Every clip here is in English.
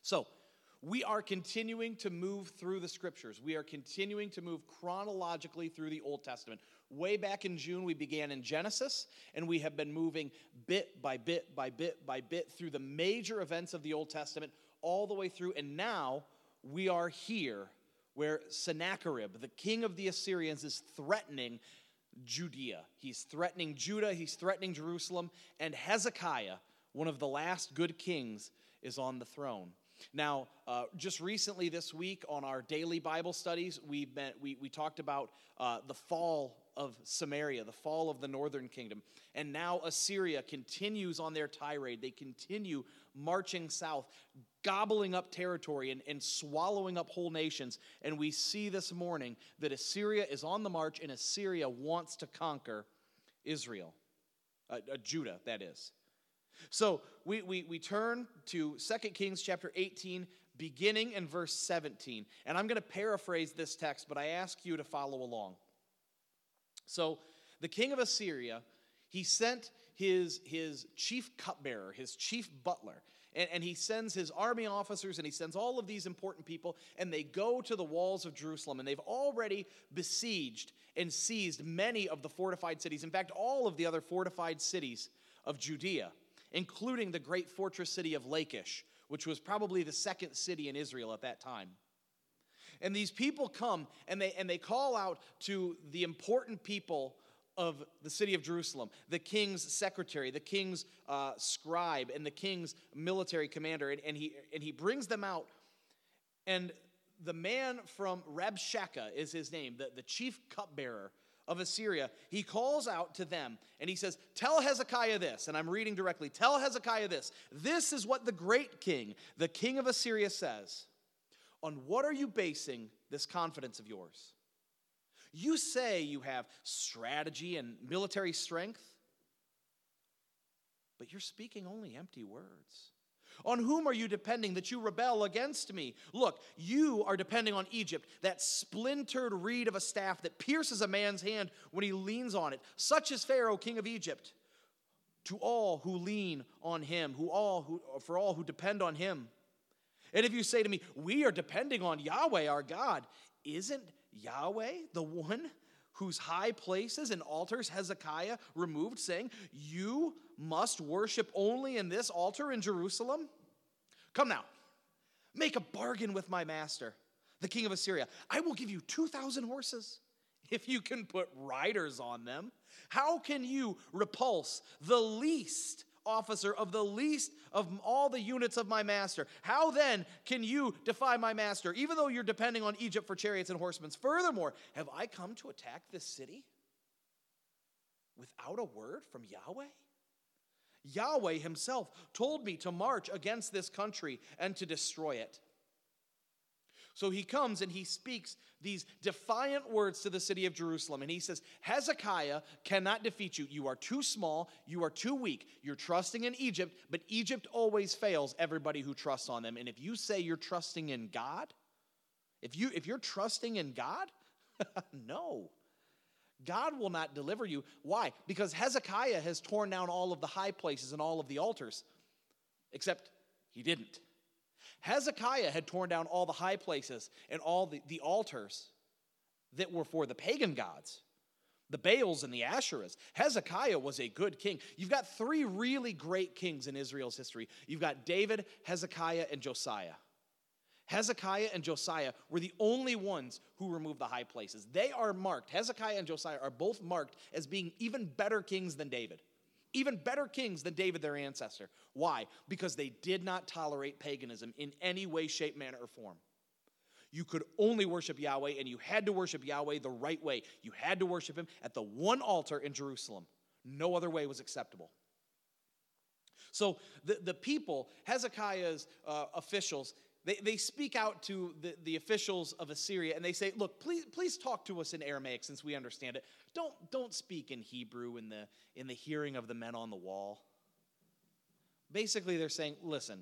So, we are continuing to move through the scriptures. We are continuing to move chronologically through the Old Testament. Way back in June, we began in Genesis, and we have been moving bit by bit by bit by bit through the major events of the Old Testament all the way through. And now we are here where Sennacherib, the king of the Assyrians, is threatening Judea. He's threatening Judah, he's threatening Jerusalem, and Hezekiah, one of the last good kings, is on the throne. Now, just recently this week on our daily Bible studies, we talked about the fall of Samaria, the fall of the northern kingdom. And now Assyria continues on their tirade. They continue marching south, gobbling up territory and swallowing up whole nations. And we see this morning that Assyria is on the march, and Assyria wants to conquer Israel, Judah, that is. So we turn to 2 Kings chapter 18, beginning in verse 17. And I'm going to paraphrase this text, but I ask you to follow along. So the king of Assyria, he sent his chief cupbearer, his chief butler, and he sends his army officers, and he sends all of these important people, and they go to the walls of Jerusalem, and they've already besieged and seized many of the fortified cities. In fact, all of the other fortified cities of Judea, including the great fortress city of Lachish, which was probably the second city in Israel at that time. And these people come, and they call out to the important people of the city of Jerusalem, the king's secretary, the king's scribe, and the king's military commander, and he brings them out. And the man from Rabshakeh is his name, the chief cupbearer of Assyria. He calls out to them, and he says, "Tell Hezekiah this," and I'm reading directly, "Tell Hezekiah this. This is what the great king, the king of Assyria, says. On what are you basing this confidence of yours? You say you have strategy and military strength, but you're speaking only empty words. On whom are you depending that you rebel against me? Look, you are depending on Egypt, that splintered reed of a staff that pierces a man's hand when he leans on it. Such is Pharaoh, king of Egypt, to all who lean on him, for all who depend on him. And if you say to me, we are depending on Yahweh our God, isn't Yahweh the one whose high places and altars Hezekiah removed, saying, you must worship only in this altar in Jerusalem? Come now, make a bargain with my master, the king of Assyria. I will give you 2,000 horses if you can put riders on them. How can you repulse the least officer of the least of all the units of my master? How then can you defy my master, even though you're depending on Egypt for chariots and horsemen? Furthermore, have I come to attack this city without a word from Yahweh? Yahweh himself told me to march against this country and to destroy it. So he comes and he speaks these defiant words to the city of Jerusalem. And he says, Hezekiah cannot defeat you. You are too small. You are too weak. You're trusting in Egypt, but Egypt always fails everybody who trusts on them. And if you say you're trusting in God, if you're trusting in God, no. God will not deliver you. Why? Because Hezekiah has torn down all of the high places and all of the altars. Except he didn't. Hezekiah had torn down all the high places and all the altars that were for the pagan gods, the Baals and the Asherahs. Hezekiah was a good king. You've got three really great kings in Israel's history. You've got David, Hezekiah, and Josiah. Hezekiah and Josiah were the only ones who removed the high places. They are marked, Hezekiah and Josiah are both marked as being even better kings than David. Even better kings than David, their ancestor. Why? Because they did not tolerate paganism in any way, shape, manner, or form. You could only worship Yahweh, and you had to worship Yahweh the right way. You had to worship him at the one altar in Jerusalem. No other way was acceptable. So the people, Hezekiah's officials, they speak out to the officials of Assyria, and they say, look, please talk to us in Aramaic since we understand it. Don't speak in Hebrew in the hearing of the men on the wall. Basically, they're saying, listen,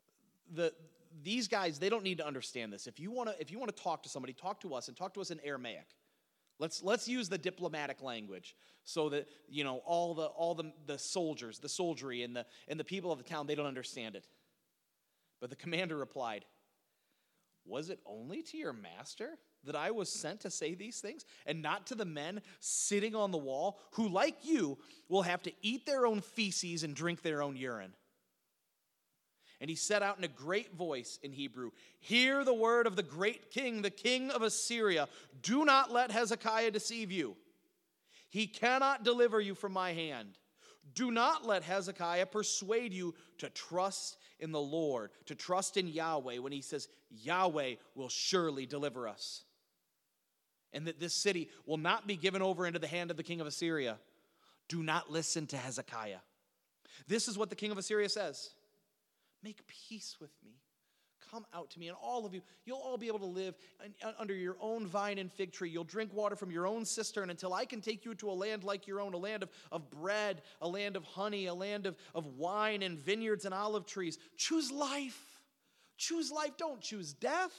these guys, they don't need to understand this. If you want to talk to somebody, talk to us, and talk to us in Aramaic. Let's use the diplomatic language so that all the soldiers, the soldiery, and the people of the town, they don't understand it. But the commander replied, was it only to your master that I was sent to say these things, and not to the men sitting on the wall, who, like you, will have to eat their own feces and drink their own urine? And he said out in a great voice in Hebrew, hear the word of the great king, the king of Assyria. Do not let Hezekiah deceive you. He cannot deliver you from my hand. Do not let Hezekiah persuade you to trust in the Lord, to trust in Yahweh when he says, Yahweh will surely deliver us. And that this city will not be given over into the hand of the king of Assyria. Do not listen to Hezekiah. This is what the king of Assyria says. Make peace with me. Come out to me, and all of you, you'll all be able to live under your own vine and fig tree. You'll drink water from your own cistern until I can take you to a land like your own, a land of bread, a land of honey, a land of wine and vineyards and olive trees. Choose life. Choose life. Don't choose death.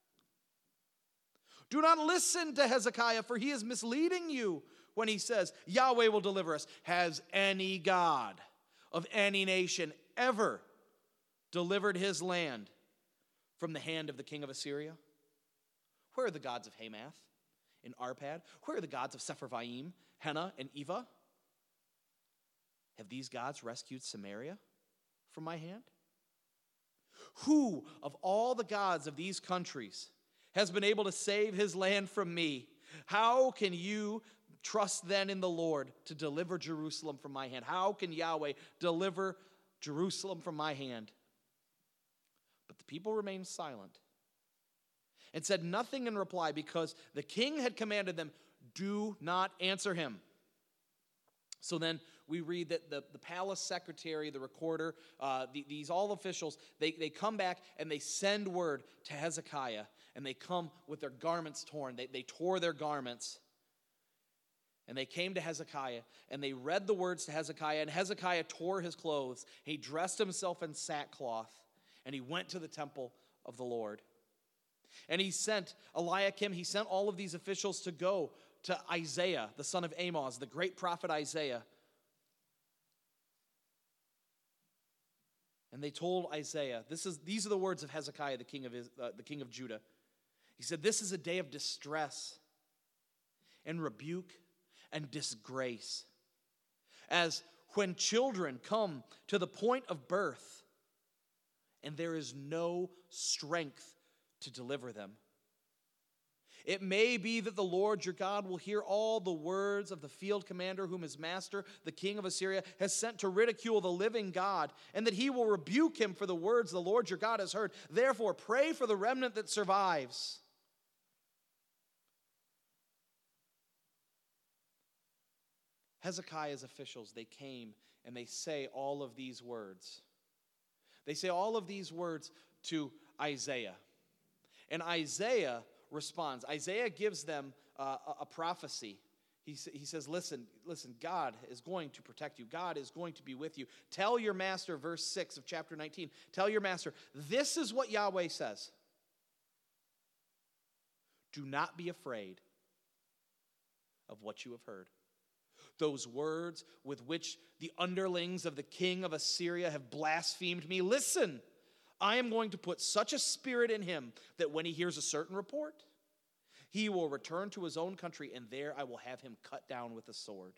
Do not listen to Hezekiah, for he is misleading you when he says, Yahweh will deliver us. Has any God of any nation ever delivered his land from the hand of the king of Assyria? Where are the gods of Hamath and Arpad? Where are the gods of Sepharvaim, Hena, and Eva? Have these gods rescued Samaria from my hand? Who of all the gods of these countries has been able to save his land from me? How can you trust then in the Lord to deliver Jerusalem from my hand? How can Yahweh deliver Jerusalem from my hand? But the people remained silent and said nothing in reply, because the king had commanded them, do not answer him. So then we read that the palace secretary, the recorder, these all officials, they come back and they send word to Hezekiah, and they come with their garments torn. They tore their garments. And they came to Hezekiah, and they read the words to Hezekiah, and Hezekiah tore his clothes. He dressed himself in sackcloth, and he went to the temple of the Lord. And he sent Eliakim, he sent all of these officials to go to Isaiah, the son of Amoz, the great prophet Isaiah. And they told Isaiah, these are the words of Hezekiah, the king of Judah. He said, this is a day of distress and rebuke and disgrace, as when children come to the point of birth, and there is no strength to deliver them. It may be that the Lord your God will hear all the words of the field commander whom his master, the king of Assyria, has sent to ridicule the living God, and that he will rebuke him for the words the Lord your God has heard. Therefore, pray for the remnant that survives. Hezekiah's officials, they came and they say all of these words. They say all of these words to Isaiah. And Isaiah responds. Isaiah gives them a prophecy. He says, listen, God is going to protect you. God is going to be with you. Tell your master, verse 6 of chapter 19, tell your master, this is what Yahweh says. Do not be afraid of what you have heard. Those words with which the underlings of the king of Assyria have blasphemed me. Listen, I am going to put such a spirit in him that when he hears a certain report, he will return to his own country, and there I will have him cut down with a sword.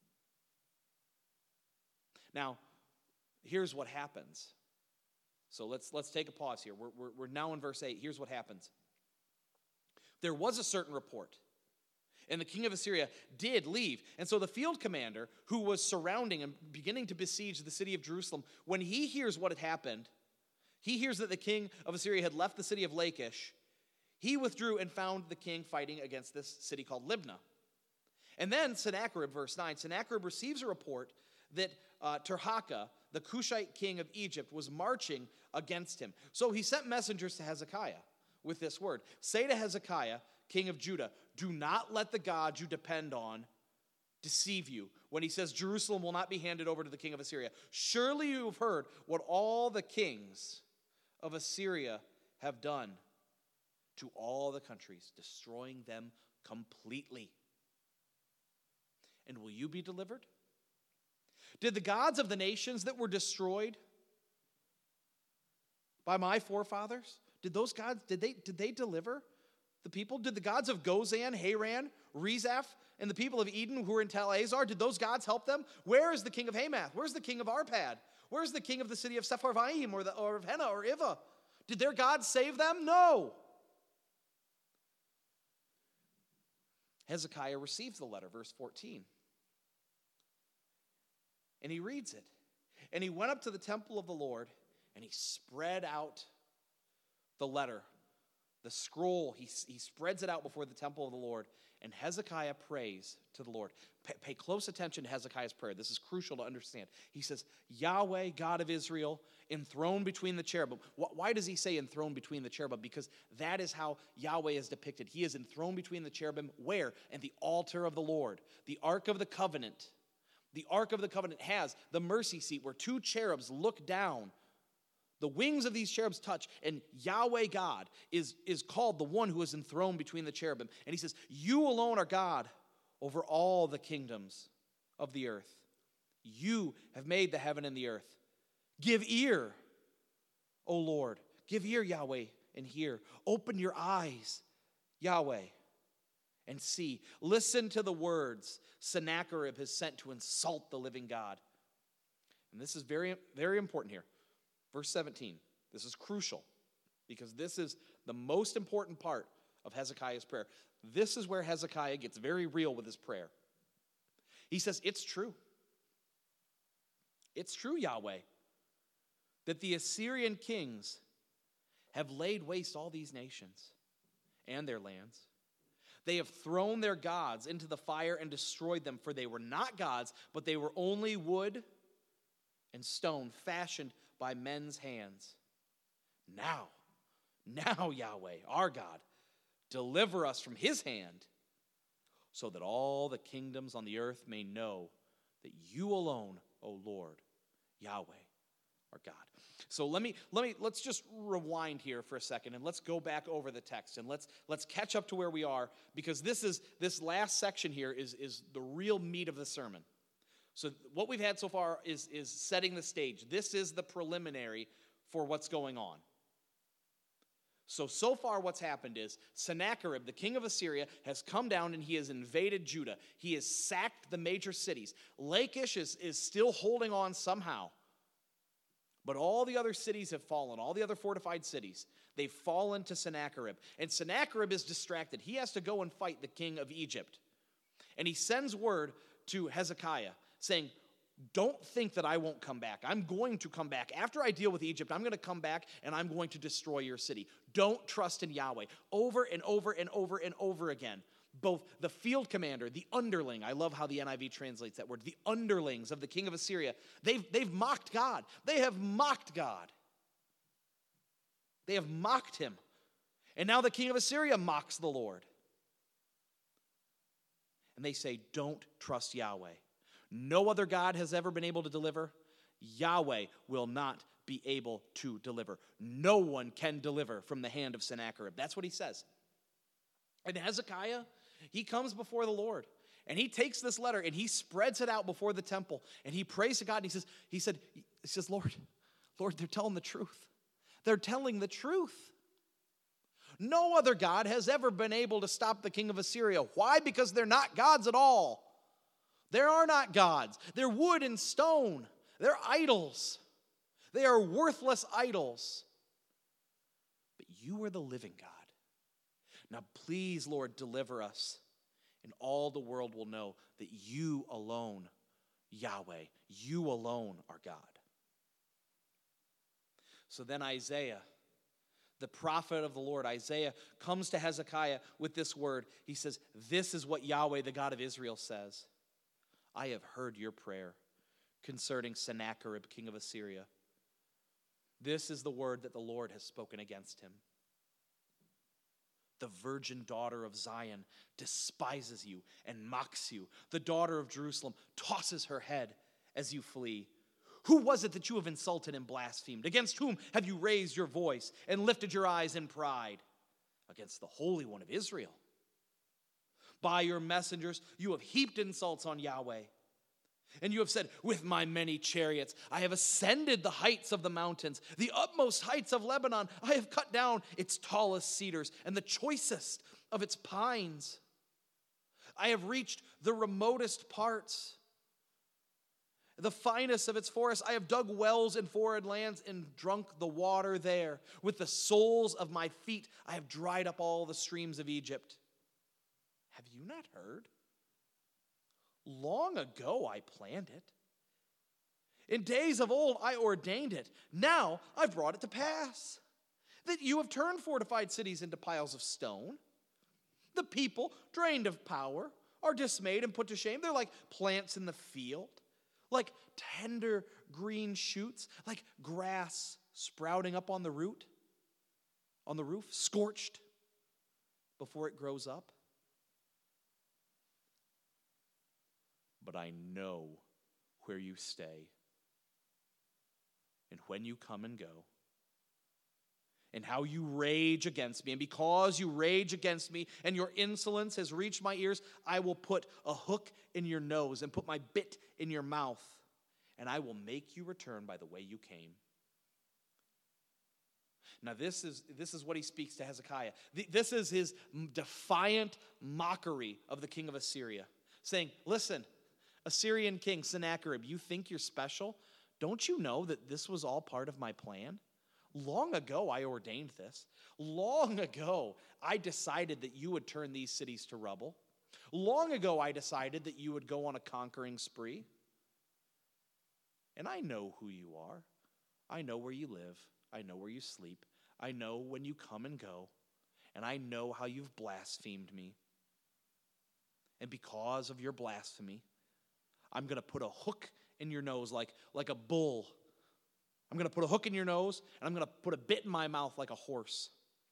Now, here's what happens. So let's take a pause here. We're now in verse 8. Here's what happens. There was a certain report, and the king of Assyria did leave. And so the field commander, who was surrounding and beginning to besiege the city of Jerusalem, when he hears what had happened, he hears that the king of Assyria had left the city of Lachish. He withdrew and found the king fighting against this city called Libnah. And then Sennacherib, verse 9, Sennacherib receives a report that Tirhakah, the Cushite king of Egypt, was marching against him. So he sent messengers to Hezekiah with this word. Say to Hezekiah, king of Judah, do not let the God you depend on deceive you when he says Jerusalem will not be handed over to the king of Assyria. Surely you have heard what all the kings of Assyria have done to all the countries, destroying them completely. And will you be delivered? Did the gods of the nations that were destroyed by my forefathers? Did those gods, did they deliver the people? Did the gods of Gozan, Haran, Rezaph, and the people of Eden who were in Tel Azar, did those gods help them? Where is the king of Hamath? Where's the king of Arpad? Where's the king of the city of Sepharvaim or of Hena or Iva? Did their gods save them? No. Hezekiah receives the letter, verse 14. And he reads it. And he went up to the temple of the Lord, and he spread out the letter, the scroll. He spreads it out before the temple of the Lord. And Hezekiah prays to the Lord. Pay close attention to Hezekiah's prayer. This is crucial to understand. He says, Yahweh, God of Israel, enthroned between the cherubim. Why does he say enthroned between the cherubim? Because that is how Yahweh is depicted. He is enthroned between the cherubim. Where? And the altar of the Lord, the Ark of the Covenant. The Ark of the Covenant has the mercy seat where two cherubs look down. The wings of these cherubs touch, and Yahweh God is called the one who is enthroned between the cherubim. And he says, you alone are God over all the kingdoms of the earth. You have made the heaven and the earth. Give ear, O Lord. Give ear, Yahweh, and hear. Open your eyes, Yahweh, and see. Listen to the words Sennacherib has sent to insult the living God. And this is very, very important here. Verse 17, this is crucial because this is the most important part of Hezekiah's prayer. This is where Hezekiah gets very real with his prayer. He says, it's true. It's true, Yahweh, that the Assyrian kings have laid waste all these nations and their lands. They have thrown their gods into the fire and destroyed them, for they were not gods, but they were only wood and stone fashioned by men's hands. Now, Yahweh, our God, deliver us from his hand, so that all the kingdoms on the earth may know that you alone, O Lord, Yahweh, are God. So let's just rewind here for a second, and let's go back over the text, and let's catch up to where we are, because this last section here is the real meat of the sermon. So what we've had so far is setting the stage. This is the preliminary for what's going on. So far what's happened is Sennacherib, the king of Assyria, has come down and he has invaded Judah. He has sacked the major cities. Lachish is still holding on somehow. But all the other cities have fallen, all the other fortified cities. They've fallen to Sennacherib. And Sennacherib is distracted. He has to go and fight the king of Egypt. And he sends word to Hezekiah, saying, don't think that I won't come back. I'm going to come back. After I deal with Egypt, I'm going to come back and I'm going to destroy your city. Don't trust in Yahweh. Over and over and over and over again. Both the field commander, the underling, I love how the NIV translates that word, the underlings of the king of Assyria, they've mocked God. They have mocked God. They have mocked him. And now the king of Assyria mocks the Lord. And they say, don't trust Yahweh. No other God has ever been able to deliver. Yahweh will not be able to deliver. No one can deliver from the hand of Sennacherib. That's what he says. And Hezekiah, he comes before the Lord. And he takes this letter and he spreads it out before the temple. And he prays to God. And he says, Lord, they're telling the truth. They're telling the truth. No other God has ever been able to stop the king of Assyria. Why? Because they're not gods at all. There are not gods. They're wood and stone. They're idols. They are worthless idols. But you are the living God. Now please, Lord, deliver us, and all the world will know that you alone, Yahweh, you alone are God. So then Isaiah, the prophet of the Lord, Isaiah, comes to Hezekiah with this word. He says, this is what Yahweh, the God of Israel, says. I have heard your prayer concerning Sennacherib, king of Assyria. This is the word that the Lord has spoken against him. The virgin daughter of Zion despises you and mocks you. The daughter of Jerusalem tosses her head as you flee. Who was it that you have insulted and blasphemed? Against whom have you raised your voice and lifted your eyes in pride? Against the Holy One of Israel. By your messengers, you have heaped insults on Yahweh. And you have said, with my many chariots, I have ascended the heights of the mountains, the utmost heights of Lebanon. I have cut down its tallest cedars and the choicest of its pines. I have reached the remotest parts, the finest of its forests. I have dug wells in foreign lands and drunk the water there. With the soles of my feet, I have dried up all the streams of Egypt. Have you not heard? Long ago I planned it. In days of old I ordained it. Now I've brought it to pass, that you have turned fortified cities into piles of stone. The people, drained of power, are dismayed and put to shame. They're like plants in the field, like tender green shoots, like grass sprouting up on the roof, scorched before it grows up. But I know where you stay and when you come and go, and how you rage against me. And because you rage against me and your insolence has reached my ears, I will put a hook in your nose and put my bit in your mouth, and I will make you return by the way you came. Now this is what he speaks to Hezekiah. This is his defiant mockery of the king of Assyria, saying, listen, Assyrian king Sennacherib, you think you're special? Don't you know that this was all part of my plan? Long ago I ordained this. Long ago I decided that you would turn these cities to rubble. Long ago I decided that you would go on a conquering spree. And I know who you are. I know where you live. I know where you sleep. I know when you come and go. And I know how you've blasphemed me. And because of your blasphemy, I'm going to put a hook in your nose like a bull. I'm going to put a hook in your nose, and I'm going to put a bit in my mouth like a horse.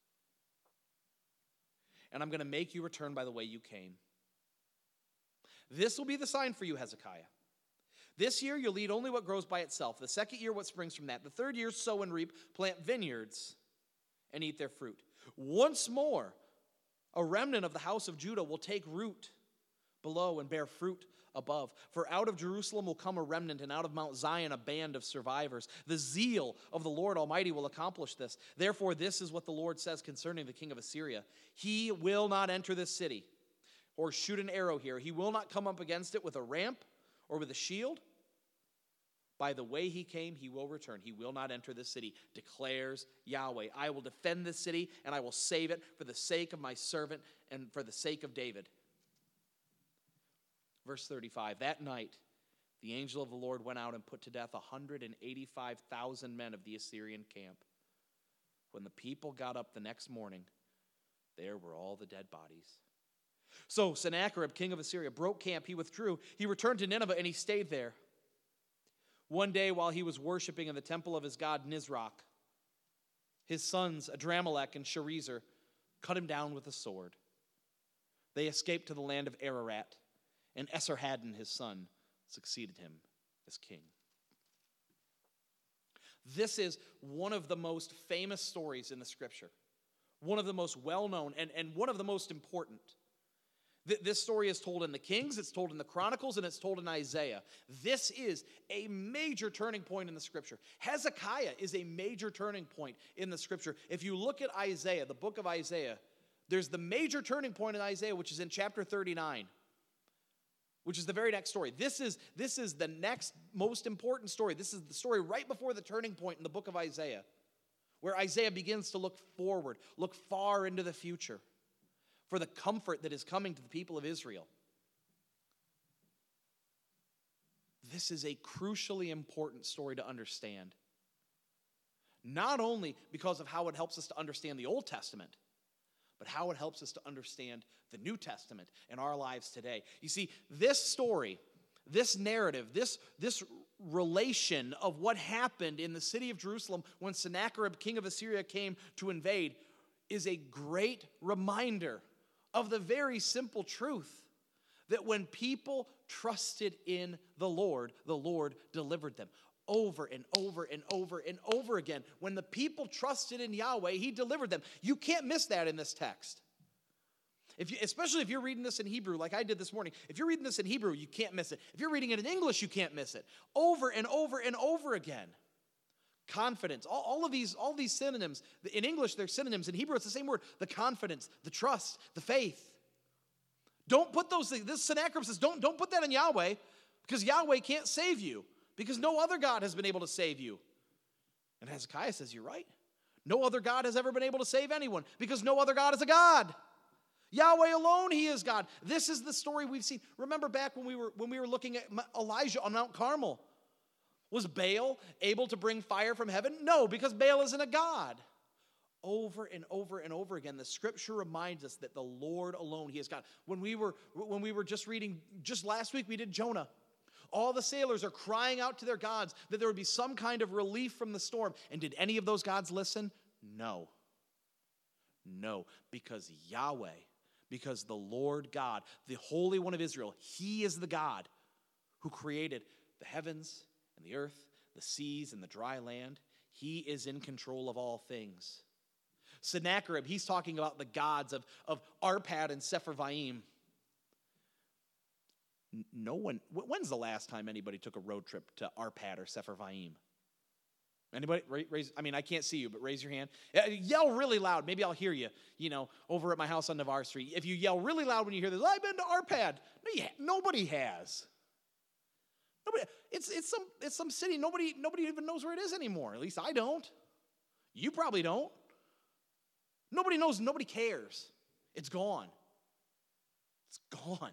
And I'm going to make you return by the way you came. This will be the sign for you, Hezekiah. This year you'll eat only what grows by itself. The second year, what springs from that. The third year, sow and reap, plant vineyards, and eat their fruit. Once more, a remnant of the house of Judah will take root below and bear fruit above. For out of Jerusalem will come a remnant, and out of Mount Zion a band of survivors. The zeal of the Lord Almighty will accomplish this. Therefore, this is what the Lord says concerning the king of Assyria. He will not enter this city or shoot an arrow here. He will not come up against it with a ramp or with a shield. By the way he came, he will return. He will not enter this city, declares Yahweh. I will defend this city, and I will save it for the sake of my servant and for the sake of David. Verse 35, that night the angel of the Lord went out and put to death 185,000 men of the Assyrian camp. When the people got up the next morning, there were all the dead bodies. So Sennacherib, king of Assyria, broke camp. He withdrew. He returned to Nineveh, and he stayed there. One day while he was worshiping in the temple of his god Nisroch, his sons Adramelech and Sharezer cut him down with a sword. They escaped to the land of Ararat, and Esarhaddon, his son, succeeded him as king. This is one of the most famous stories in the scripture, one of the most well-known and one of the most important. This story is told in the Kings, it's told in the Chronicles, and it's told in Isaiah. This is a major turning point in the scripture. Hezekiah is a major turning point in the scripture. If you look at Isaiah, the book of Isaiah, there's the major turning point in Isaiah, which is in chapter 39. Which is the very next story. This is the next most important story. This is the story right before the turning point in the book of Isaiah, where Isaiah begins to look forward, look far into the future for the comfort that is coming to the people of Israel. This is a crucially important story to understand. Not only because of how it helps us to understand the Old Testament, but how it helps us to understand the New Testament in our lives today. You see, this story, this narrative, this relation of what happened in the city of Jerusalem when Sennacherib, king of Assyria, came to invade is a great reminder of the very simple truth that when people trusted in the Lord delivered them. Over and over and over and over again. When the people trusted in Yahweh, he delivered them. You can't miss that in this text. Especially if you're reading this in Hebrew, like I did this morning. If you're reading this in Hebrew, you can't miss it. If you're reading it in English, you can't miss it. Over and over and over again. Confidence. All of these synonyms. In English, they're synonyms. In Hebrew, it's the same word. The confidence, the trust, the faith. Don't put those things. This Sennacherib says, don't put that on Yahweh, because Yahweh can't save you, because no other God has been able to save you. And Hezekiah says, you're right. No other God has ever been able to save anyone, because no other God is a God. Yahweh alone, he is God. This is the story we've seen. Remember back when we were looking at Elijah on Mount Carmel. Was Baal able to bring fire from heaven? No, because Baal isn't a God. Over and over and over again, the scripture reminds us that the Lord alone, he is God. When we were just reading, just last week, we did Jonah. All the sailors are crying out to their gods that there would be some kind of relief from the storm. And did any of those gods listen? No. No, because Yahweh, because the Lord God, the Holy One of Israel, he is the God who created the heavens and the earth, the seas and the dry land. He is in control of all things. Sennacherib, he's talking about the gods of Arpad and Sepharvaim. No one, when's the last time anybody took a road trip to Arpad or Sepharvaim? Anybody? Raise, I mean, I can't see you, but raise your hand. Yell really loud. Maybe I'll hear you, over at my house on Navarre Street. If you yell really loud when you hear this, I've been to Arpad. No, nobody has. Nobody. It's some city. Nobody even knows where it is anymore. At least I don't. You probably don't. Nobody knows. Nobody cares. It's gone. It's gone.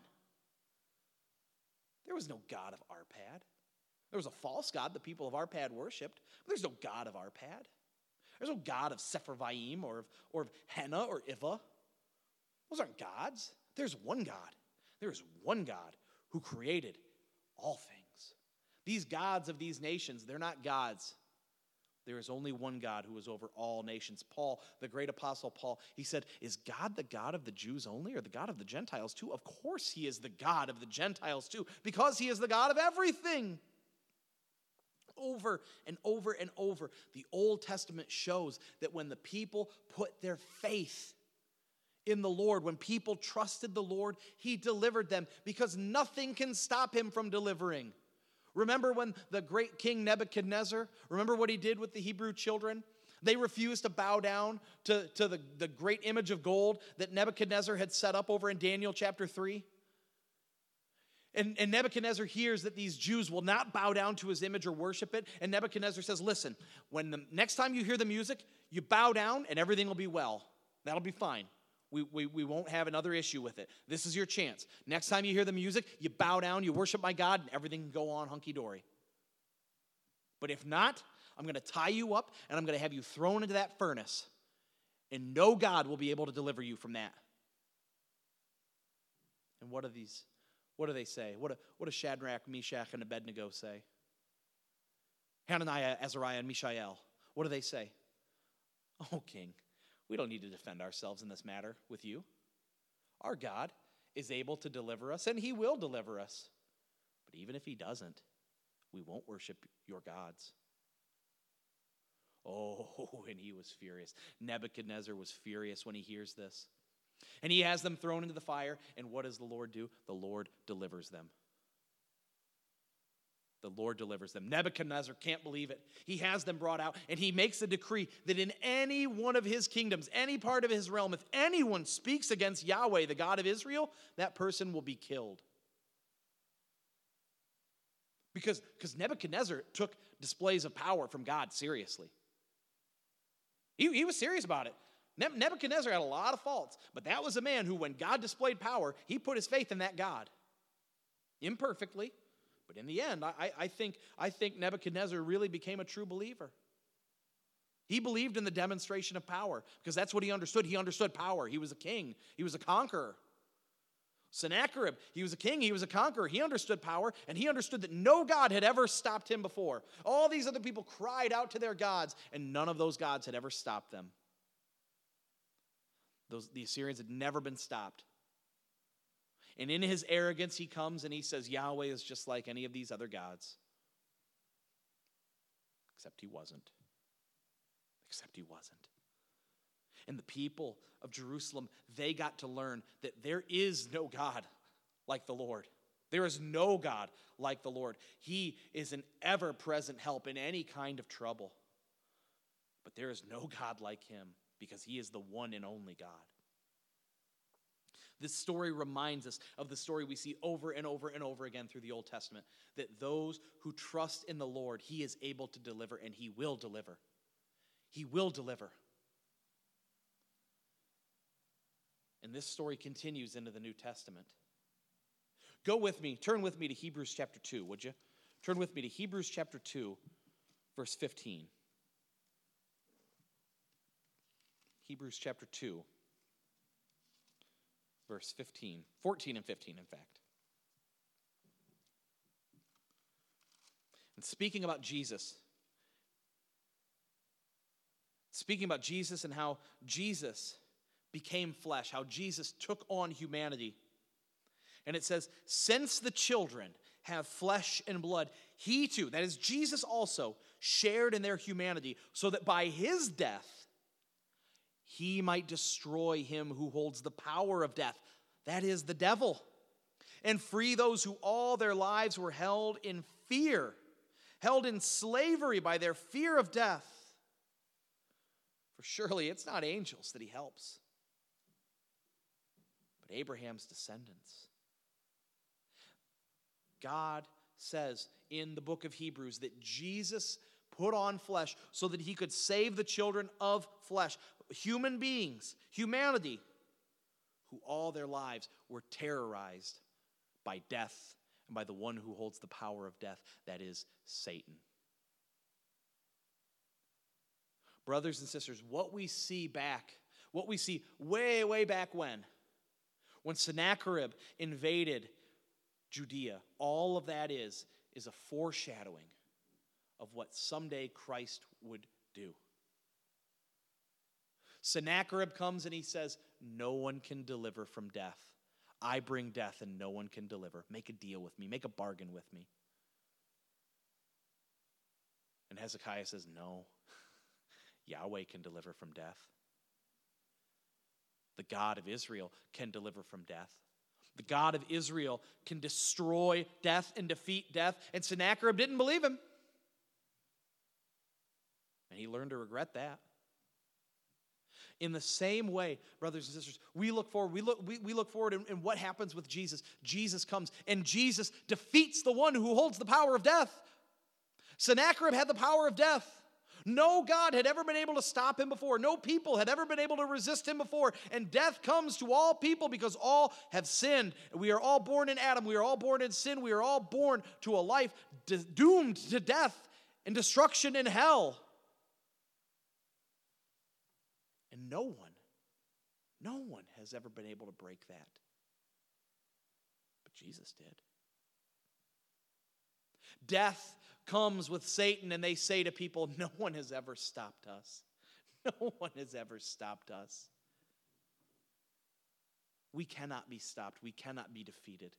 There was no God of Arpad. There was a false god the people of Arpad worshipped, but there's no God of Arpad. There's no God of Sepharvaim or of Hena or Iva. Those aren't gods. There's one God. There is one God who created all things. These gods of these nations, they're not gods. There is only one God who is over all nations. Paul, the great apostle Paul, he said, is God the God of the Jews only or the God of the Gentiles too? Of course he is the God of the Gentiles too, because he is the God of everything. Over and over and over, the Old Testament shows that when the people put their faith in the Lord, when people trusted the Lord, he delivered them, because nothing can stop him from delivering. Remember when the great king Nebuchadnezzar, remember what he did with the Hebrew children? They refused to bow down to the great image of gold that Nebuchadnezzar had set up over in Daniel chapter 3. And Nebuchadnezzar hears that these Jews will not bow down to his image or worship it. And Nebuchadnezzar says, listen, when the next time you hear the music, you bow down and everything will be well. That'll be fine. We won't have another issue with it. This is your chance. Next time you hear the music, you bow down, you worship my God, and everything can go on hunky-dory. But if not, I'm going to tie you up, and I'm going to have you thrown into that furnace. And no God will be able to deliver you from that. And what do they say? What do Shadrach, Meshach, and Abednego say? Hananiah, Azariah, and Mishael. What do they say? Oh, king, we don't need to defend ourselves in this matter with you. Our God is able to deliver us, and he will deliver us. But even if he doesn't, we won't worship your gods. Oh, and he was furious. Nebuchadnezzar was furious when he hears this. And he has them thrown into the fire, and what does the Lord do? The Lord delivers them. The Lord delivers them. Nebuchadnezzar can't believe it. He has them brought out, and he makes a decree that in any one of his kingdoms, any part of his realm, if anyone speaks against Yahweh, the God of Israel, that person will be killed. Because Nebuchadnezzar took displays of power from God seriously. He was serious about it. Nebuchadnezzar had a lot of faults, but that was a man who, when God displayed power, he put his faith in that God. Imperfectly, but in the end, I think Nebuchadnezzar really became a true believer. He believed in the demonstration of power because that's what he understood. He understood power. He was a king. He was a conqueror. Sennacherib, he was a king. He was a conqueror. He understood power, and he understood that no God had ever stopped him before. All these other people cried out to their gods, and none of those gods had ever stopped them. The Assyrians had never been stopped. And in his arrogance, he comes and he says, Yahweh is just like any of these other gods. Except he wasn't. And the people of Jerusalem, they got to learn that there is no God like the Lord. There is no God like the Lord. He is an ever-present help in any kind of trouble. But there is no God like him because he is the one and only God. This story reminds us of the story we see over and over and over again through the Old Testament, that those who trust in the Lord, he is able to deliver, and he will deliver. He will deliver. And this story continues into the New Testament. Go with me, turn with me to Hebrews chapter 2, would you? Turn with me to Hebrews chapter 2, verse 15. Hebrews chapter 2, verse 15. 14 and 15, in fact. And speaking about Jesus and how Jesus became flesh, how Jesus took on humanity. And it says, since the children have flesh and blood, he too, that is Jesus also, shared in their humanity, so that by his death, he might destroy him who holds the power of death, that is the devil, and free those who all their lives were held in fear, held in slavery by their fear of death. For surely it's not angels that he helps, but Abraham's descendants. God says in the book of Hebrews that Jesus put on flesh so that he could save the children of flesh, human beings, humanity, who all their lives were terrorized by death and by the one who holds the power of death, that is Satan. Brothers and sisters, what we see way, way back when Sennacherib invaded Judea, all of that is a foreshadowing of what someday Christ would do. Sennacherib comes and he says, no one can deliver from death. I bring death and no one can deliver. Make a deal with me. Make a bargain with me. And Hezekiah says, no, Yahweh can deliver from death. The God of Israel can deliver from death. The God of Israel can destroy death and defeat death. And Sennacherib didn't believe him. And he learned to regret that. In the same way, brothers and sisters, we look forward in what happens with Jesus. Jesus comes and Jesus defeats the one who holds the power of death. Sennacherib had the power of death. No God had ever been able to stop him before. No people had ever been able to resist him before. And death comes to all people because all have sinned. We are all born in Adam. We are all born in sin. We are all born to a life doomed to death and destruction in hell. And no one has ever been able to break that. But Jesus did. Death comes with Satan, and they say to people, no one has ever stopped us. No one has ever stopped us. We cannot be stopped. We cannot be defeated.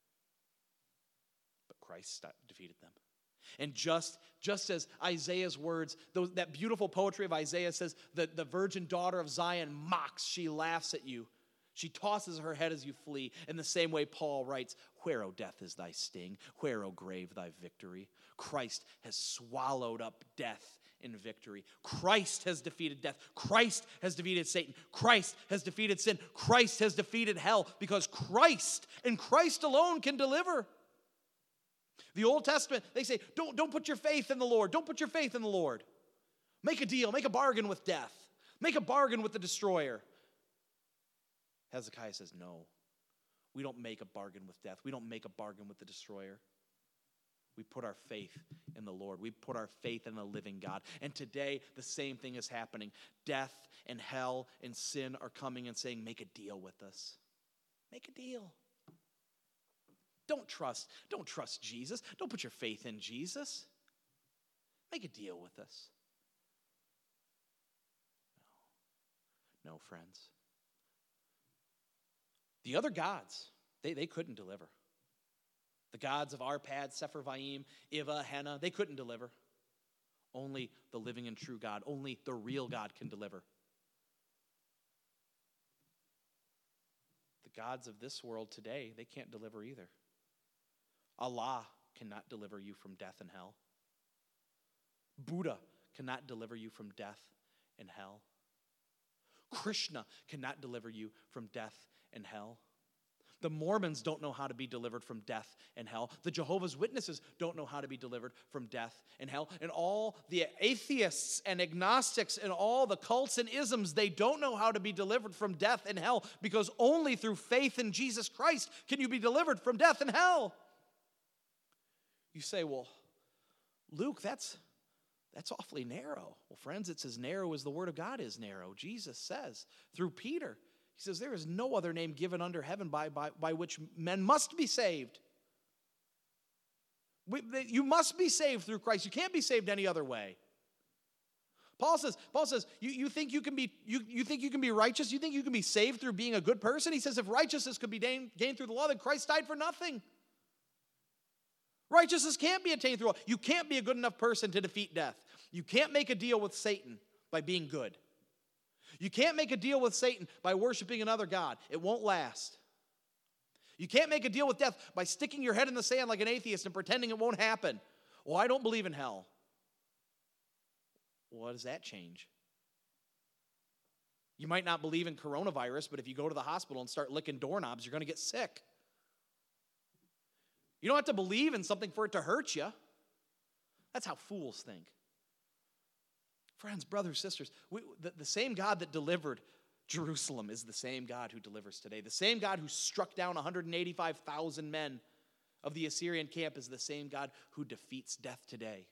But Christ defeated them. And just as Isaiah's words, that beautiful poetry of Isaiah says that the virgin daughter of Zion mocks, she laughs at you. She tosses her head as you flee. In the same way, Paul writes, where, O death, is thy sting? Where, O grave, thy victory? Christ has swallowed up death in victory. Christ has defeated death. Christ has defeated Satan. Christ has defeated sin. Christ has defeated hell because Christ and Christ alone can deliver. The Old Testament, they say, don't put your faith in the Lord. Don't put your faith in the Lord. Make a deal. Make a bargain with death. Make a bargain with the destroyer. Hezekiah says, no, we don't make a bargain with death. We don't make a bargain with the destroyer. We put our faith in the Lord. We put our faith in the living God. And today, the same thing is happening. Death and hell and sin are coming and saying, make a deal with us. Make a deal. Don't trust Jesus. Don't put your faith in Jesus. Make a deal with us. No, friends. The other gods, they couldn't deliver. The gods of Arpad, Sepharvaim, Iva, Henna, they couldn't deliver. Only the living and true God, only the real God can deliver. gods of this world today, they can't deliver either. Allah cannot deliver you from death and hell. Buddha cannot deliver you from death and hell. Krishna cannot deliver you from death and hell. The Mormons don't know how to be delivered from death and hell. The Jehovah's Witnesses don't know how to be delivered from death and hell. And all the atheists and agnostics and all the cults and isms, they don't know how to be delivered from death and hell, because only through faith in Jesus Christ can you be delivered from death and hell. You say, well, Luke, that's awfully narrow. Well, friends, it's as narrow as the Word of God is narrow. Jesus says through Peter, he says, there is no other name given under heaven by which men must be saved. You must be saved through Christ. You can't be saved any other way. Paul says, you think you can be righteous? You think you can be saved through being a good person? He says, if righteousness could be gained through the law, then Christ died for nothing. Righteousness can't be attained through law. You can't be a good enough person to defeat death. You can't make a deal with Satan by being good. You can't make a deal with Satan by worshiping another god. It won't last. You can't make a deal with death by sticking your head in the sand like an atheist and pretending it won't happen. Well, I don't believe in hell. What does that change? You might not believe in coronavirus, but if you go to the hospital and start licking doorknobs, you're going to get sick. You don't have to believe in something for it to hurt you. That's how fools think. Friends, brothers, sisters, the same God that delivered Jerusalem is the same God who delivers today. The same God who struck down 185,000 men of the Assyrian camp is the same God who defeats death today.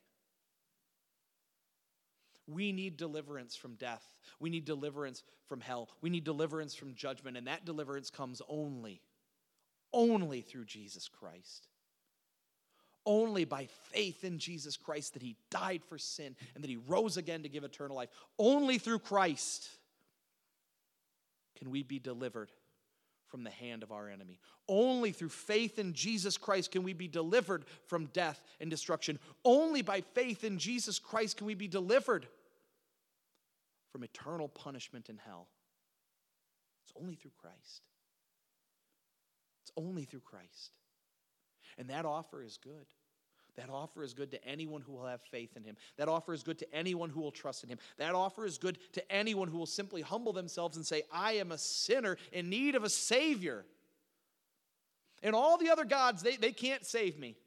We need deliverance from death. We need deliverance from hell. We need deliverance from judgment, and that deliverance comes only through Jesus Christ. Only by faith in Jesus Christ, that he died for sin and that he rose again to give eternal life. Only through Christ can we be delivered from the hand of our enemy. Only through faith in Jesus Christ can we be delivered from death and destruction. Only by faith in Jesus Christ can we be delivered from eternal punishment in hell. It's only through Christ. It's only through Christ. And that offer is good. That offer is good to anyone who will have faith in him. That offer is good to anyone who will trust in him. That offer is good to anyone who will simply humble themselves and say, I am a sinner in need of a Savior. And all the other gods, they can't save me.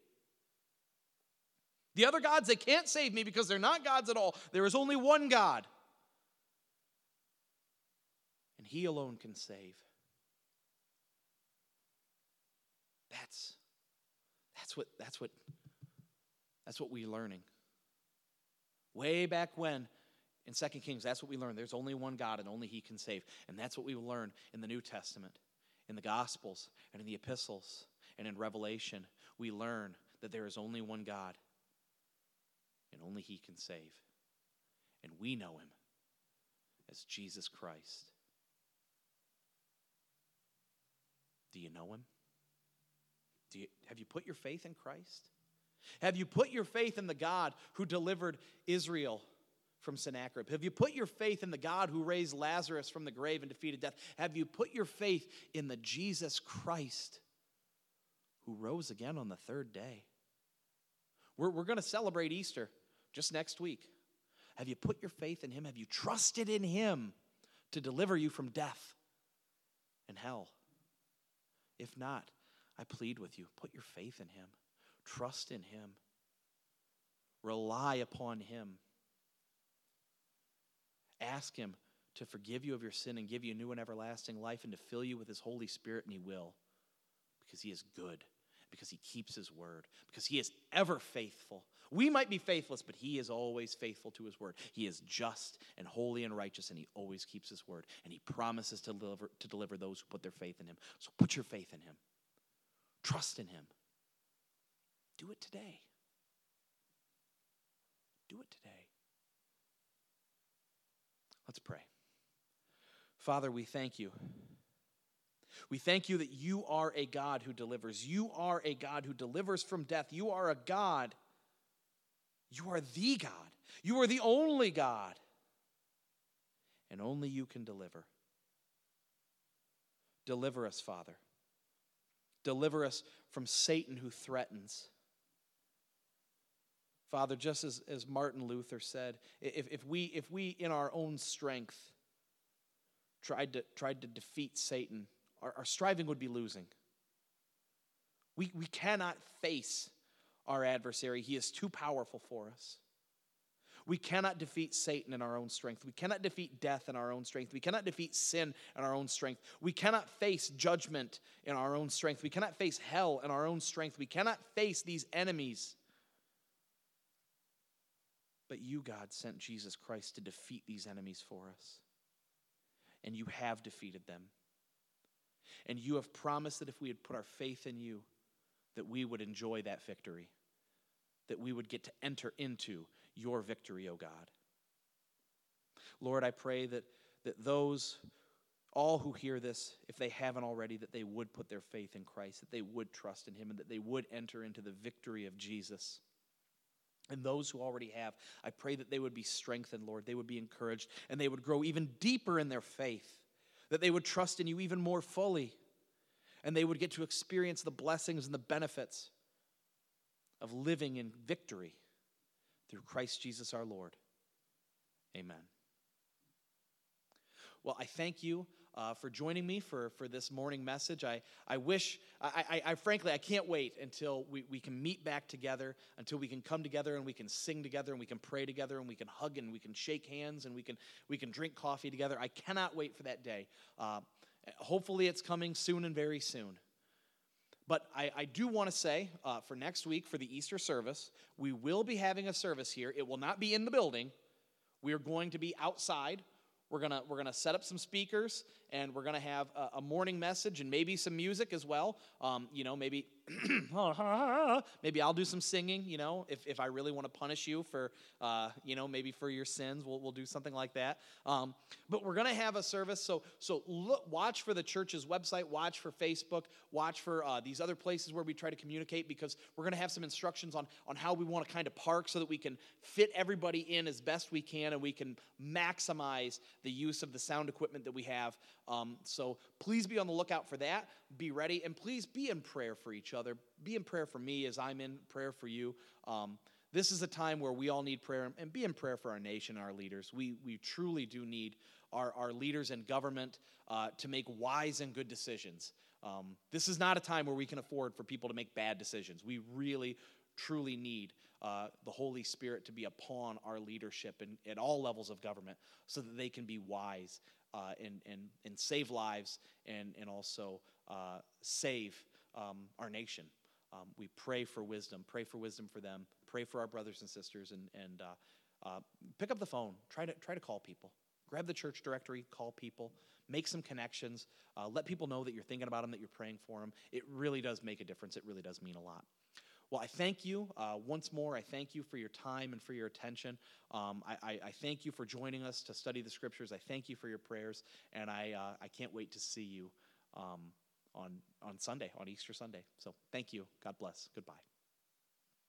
The other gods, they can't save me because they're not gods at all. There is only one God. And he alone can save. That's what we're learning. Way back when, in 2 Kings, that's what we learned. There's only one God and only he can save. And that's what we learn in the New Testament, in the Gospels, and in the epistles, and in Revelation. We learn that there is only one God and only he can save. And we know him as Jesus Christ. Do you know him? Have you put your faith in Christ? Have you put your faith in the God who delivered Israel from Sennacherib? Have you put your faith in the God who raised Lazarus from the grave and defeated death? Have you put your faith in the Jesus Christ who rose again on the third day? We're going to celebrate Easter just next week. Have you put your faith in him? Have you trusted in him to deliver you from death and hell? If not, I plead with you, put your faith in him. Trust in him. Rely upon him. Ask him to forgive you of your sin and give you a new and everlasting life and to fill you with his Holy Spirit, and he will. Because he is good. Because he keeps his word. Because he is ever faithful. We might be faithless, but he is always faithful to his word. He is just and holy and righteous, and he always keeps his word. And he promises to deliver those who put their faith in him. So put your faith in him. Trust in him. Do it today. Do it today. Let's pray. Father, we thank you. We thank you that you are a God who delivers. You are a God who delivers from death. You are a God. You are the God. You are the only God. And only you can deliver. Deliver us, Father. Deliver us from Satan who threatens. Father, just as Martin Luther said, if we in our own strength tried to defeat Satan, our striving would be losing. We cannot face our adversary. He is too powerful for us. We cannot defeat Satan in our own strength. We cannot defeat death in our own strength. We cannot defeat sin in our own strength. We cannot face judgment in our own strength. We cannot face hell in our own strength. We cannot face these enemies. But you, God, sent Jesus Christ to defeat these enemies for us. And you have defeated them. And you have promised that if we had put our faith in you, that we would enjoy that victory. That we would get to enter into your victory, O God. Lord, I pray that those, all who hear this, if they haven't already, that they would put their faith in Christ, that they would trust in him, and that they would enter into the victory of Jesus. And those who already have, I pray that they would be strengthened, Lord. They would be encouraged, and they would grow even deeper in their faith, that they would trust in you even more fully, and they would get to experience the blessings and the benefits of living in victory through Christ Jesus our Lord. Amen. Well, I thank you for joining me for this morning message. I wish, frankly, I can't wait until we can meet back together, until we can come together and we can sing together and we can pray together and we can hug and we can shake hands and we can drink coffee together. I cannot wait for that day. Hopefully it's coming soon and very soon. But I do want to say, for next week, for the Easter service, we will be having a service here. It will not be in the building. We are going to be outside. We're gonna set up some speakers, and we're gonna have a morning message and maybe some music as well. Maybe maybe I'll do some singing. If I really want to punish you for maybe for your sins, we'll do something like that. But we're gonna have a service. So watch for the church's website, watch for Facebook, watch for these other places where we try to communicate, because we're gonna have some instructions on how we want to kind of park so that we can fit everybody in as best we can, and we can maximize the use of the sound equipment that we have. So please be on the lookout for that. Be ready, and please be in prayer for each other. Be in prayer for me as I'm in prayer for you. This is a time where we all need prayer, and be in prayer for our nation, our leaders. We truly do need our leaders in government to make wise and good decisions. This is not a time where we can afford for people to make bad decisions. We really, truly need the Holy Spirit to be upon our leadership at all levels of government, so that they can be wise and save lives and also save our nation. We pray for wisdom for them, pray for our brothers and sisters, and pick up the phone, try to call people. Grab the church directory, call people, make some connections, let people know that you're thinking about them, that you're praying for them. It really does make a difference. It really does mean a lot. Well, I thank you once more. I thank you for your time and for your attention. I thank you for joining us to study the Scriptures. I thank you for your prayers, and I can't wait to see you on Sunday, on Easter Sunday. So thank you. God bless. Goodbye.